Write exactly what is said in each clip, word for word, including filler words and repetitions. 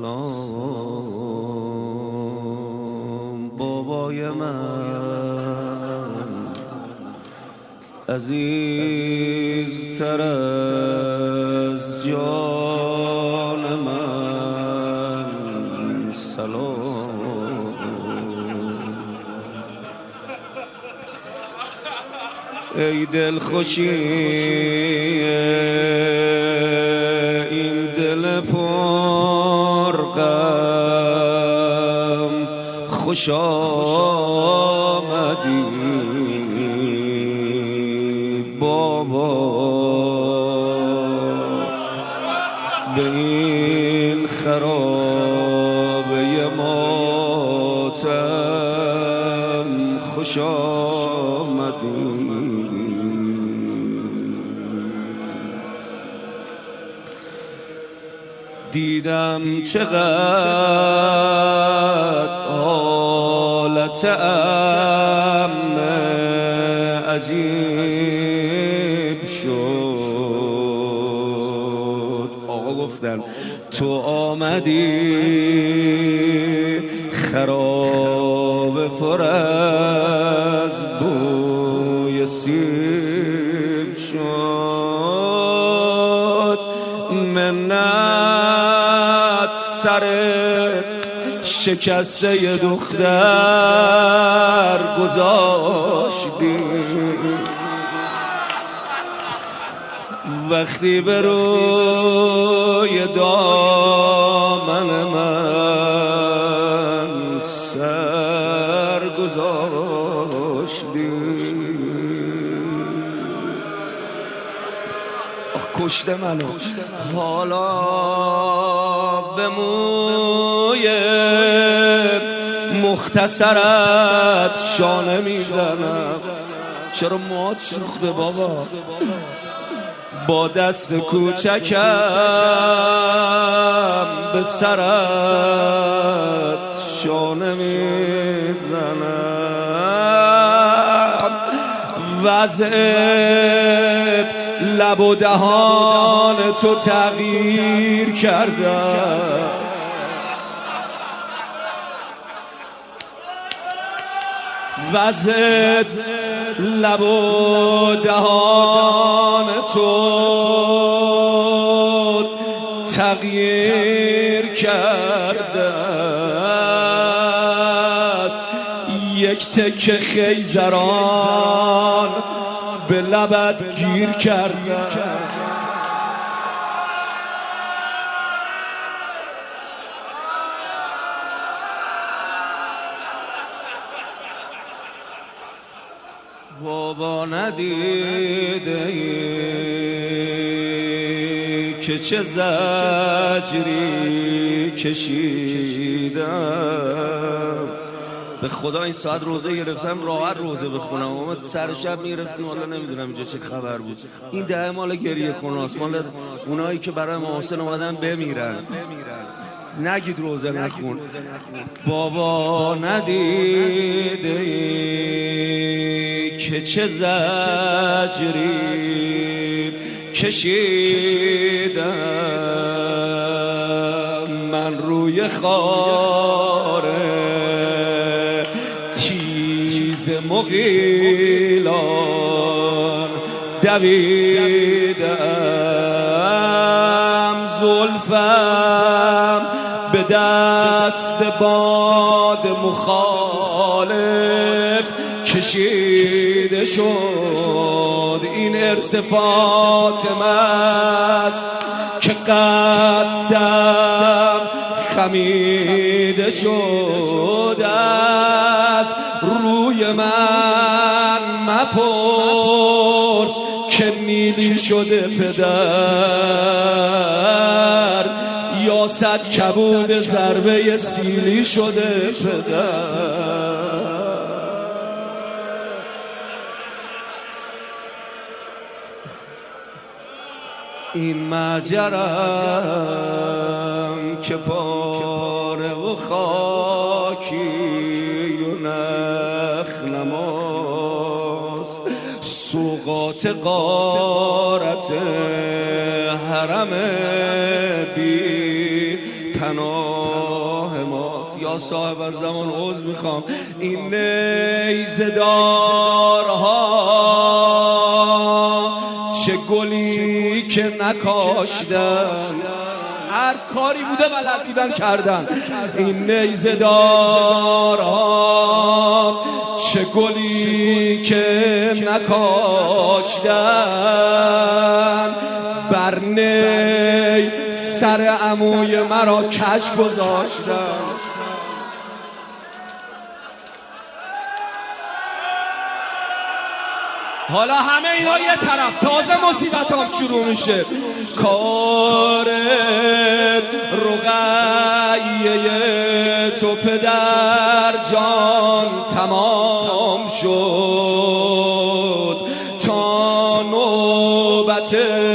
سلام بابای من، عزیزتر از جان من، سلام. ای دل خوشی این دل پر غم، خوش آمدی بابا به این خرابه ماتم، خوش آمدی. دیدم چقدر حالت ام عجیب شد. آقا گفتن تو آمدی خراب پر از بوی سیب شد. منت سر شکسته دختر گذاشتی، وقتی به روی دامن من سر گذاشتی. کشته منو حالا به موی مختصرت شانه میزنم. چرا موات سوخته بابا؟ با دست کوچکم به سرت شانه میزنم. وضع لب و دهان تو تغییر کرده، وضع لب و دهان تو تغییر کرده است. یک تکه خیزران به لبت گیر کرده. بابا ندیده ای که چه زجری کشیدم. به خدا این ساعت روزه گرفتم، راحت روزه بخونم. اما سر شب میرفتیم، حالا نمیدونم اینجا چه خبر بود. این ده مال گریه خوناست، مال اونایی که برای محسن اومدن بمیرن. نگید روزه نخون. بابا ندیده ای که چه زجری کشیدم من روی خاره تیز مغیلان دویدم. زلفم به دست باد مخالف کشیده شد. این ارث فاطمه است که قدم خمیده شده است. روی من مپرس که نیلی شده پدر، یا صد کبود ضربه سیلی شده پدر. این مجرم که پاره و خاکی و نخ نماست، سوقات غارت حرم بی پناه ماست. یا صاحب از زمان عذر میخوام، این نیزه دارها چه گلی که نکاشتن، هر کاری بوده بلد بودن کردن. این نیزه دارها چه گلی که نکاشتن، بر نی سر عموی مرا کج گذاشتن. حالا همه اینا یه طرف، تازه مصیبت هم شروع میشه. کار رقیه تو پدر جان تمام شد، تا نوبت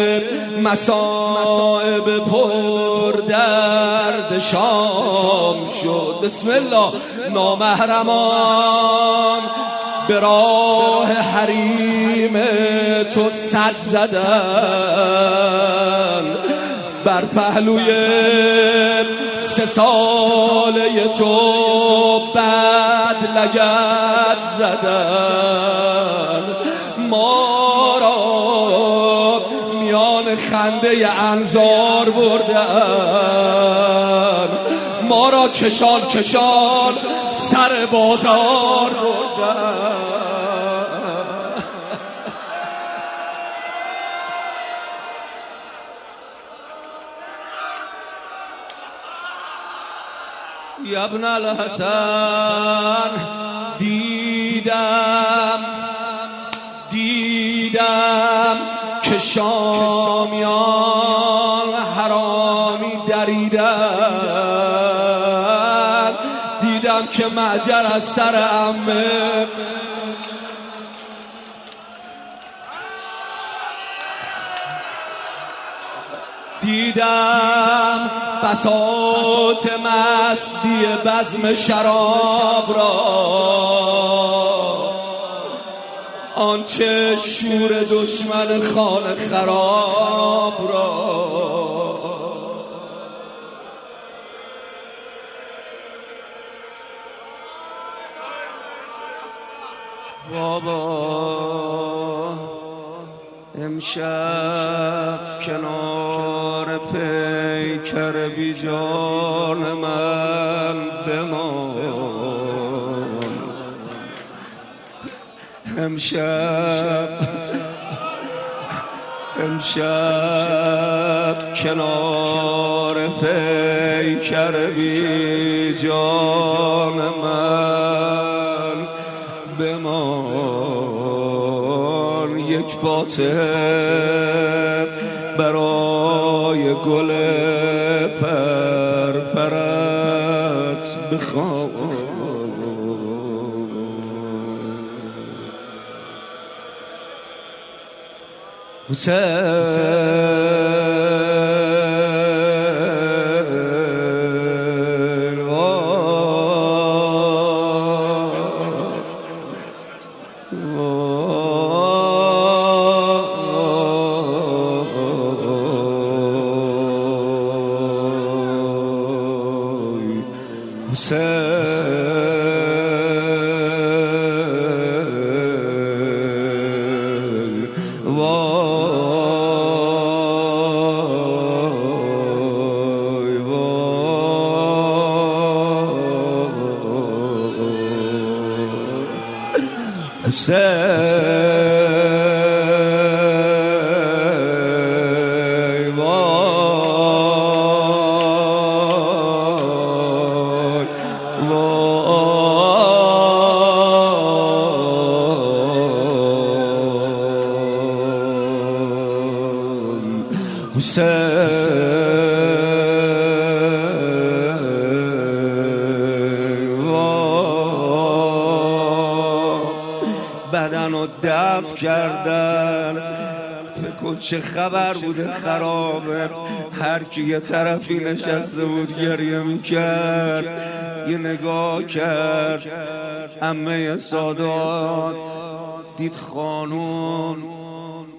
مصائب پر درد شام شد. بسم الله. نامحرمان به راه حریم تو صد زدن، بر پهلوی سه ساله تو بد لگد زدن. ما را میان خنده انظار بردن، ما را کشان کشان سر بازار بردن. یا ابن الحسن دیدم دیدم که شامیان حرامی دریدن، دیدم که معجر از سر عمه دیدم بساط مستی بزم شراب را، آنچه شور دشمن خانه خراب را. بابا امشب کنار پیکر بی جان من بمان، امشب امشب کنار پیکر بی جان من بمان. یک فاتحه برای گل پرپرت بخوان. حسین بدن و دفع کردن. فکر کن چه خبر بوده خرابه. هر کی یه طرفی نشسته بود گریه میکرد، یه نگاه کرد عمه سادات، دید خانون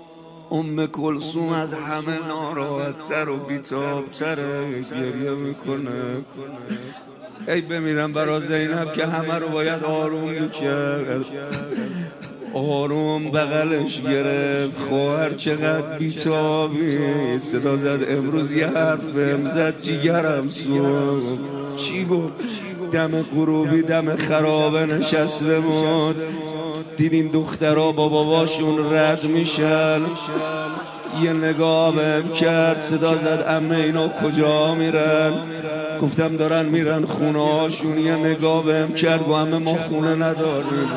ام کلثوم از همه ناراحت‌تر و بی‌تاب‌تره، گریه میکنه. ای بمیرم برا زینب که همه رو باید آروم میکرد. آروم بغلش گرفت. خواهر چقدر بی‌تابی. صدا زد امروز یه حرف بهم زد جیگرم سوخت. چی گفت؟ دم غروبی دم خرابه نشسته بود، دید این دخترها با باباشون رد میشن. یه نگاه بهم کرد، صدا زد عمه اینا کجا میرن؟ گفتم دارن میرن خونه هاشون. یه نگاه بهم کرد، گفت عمه ما خونه نداریم.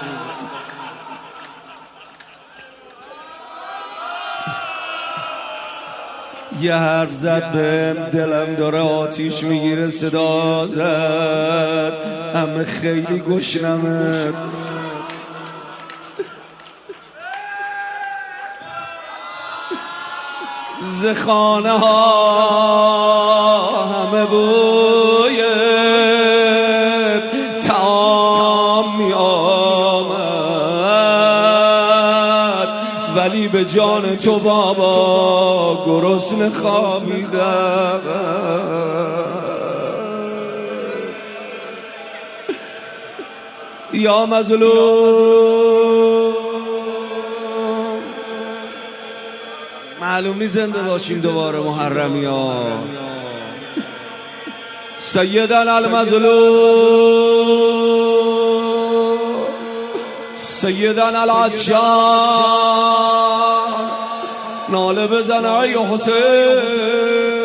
یه حرف زد بهم، دلم داره آتیش میگیره. صدا زد عمه خیلی گشنمه. ز خانه ها همه بوی طعام می آمد، ولی به جان تو بابا گرسنه خوابیدم. یا مظلوم معلوم نیست زنده باشیم دوباره محرمی ها. سیدنا المظلوم سیدنا العطشان، ناله بزن ای حسین.